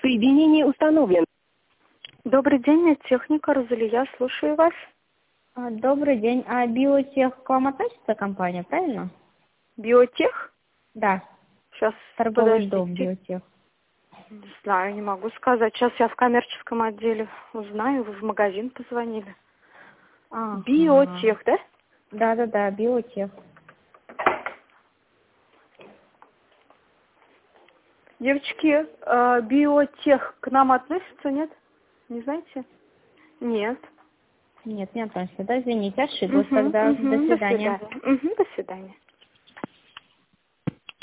Соединение установлено. Добрый день, техника Розалия, слушаю вас. Добрый день. А Биотех к вам относится компания, правильно? Биотех? Да. Сейчас, Торговый дом Биотех. Не знаю, не могу сказать. Сейчас я в коммерческом отделе узнаю, вы в магазин позвонили. Биотех, да? Да, Биотех. Девочки, Биотех к нам относится, нет? Не знаете? Нет. Нет, не относится. Да, извините, ошиблась тогда. До свидания. До свидания. До свидания.